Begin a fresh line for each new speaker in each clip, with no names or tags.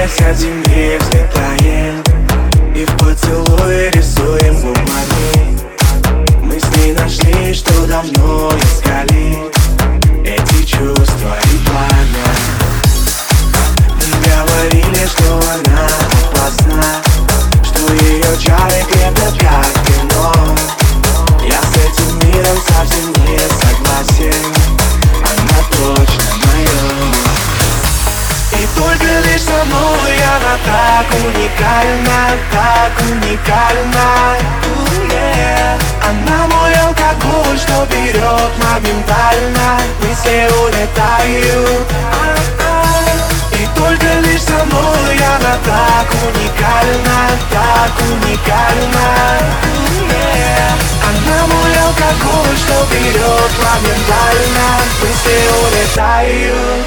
от земли взлетает, и в поцелуе рисуем губами. Мы с ней нашли, что давно искали, эти чувства и пламя. Говорили, что она опасна, что ее чары крепят как вино. Я с этим миром совсем не согласен, она точно моя. И только лишь со мной она так уникальна, так уникальна. Она мой алкоголь, что берет моментально, мысли улетают. И только лишь со мной она так уникальна, так уникальна. Она мой алкоголь, что берет моментально, мысли улетают.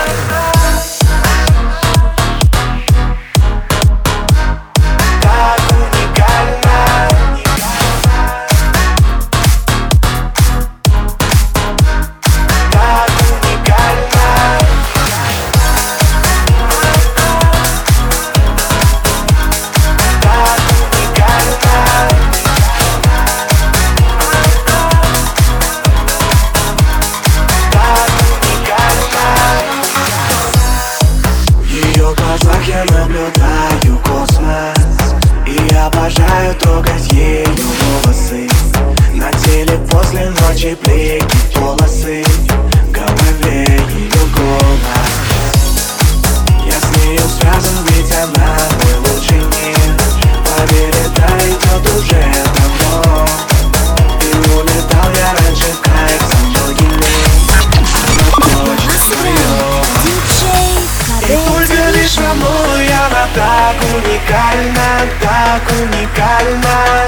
Я наблюдаю космос и обожаю трогать ее волосы. На теле после ночи блики, полосы, в голове ее голос. Я с нею связан, ведь она мой лучший мир. Поверь, это идет уже давно, и улетал я раньше, как со многими. Она точно моя. И только лишь со мной она так уникальна, так уникальна.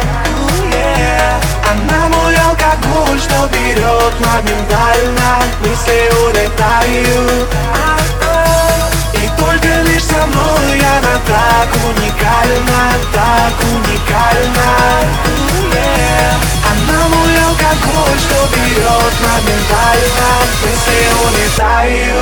Она мой алкоголь, что берет моментально, мысли улетают. И только лишь со мной она так уникальна, так уникальна. Она мой алкоголь, что берет моментально, мысли улетают.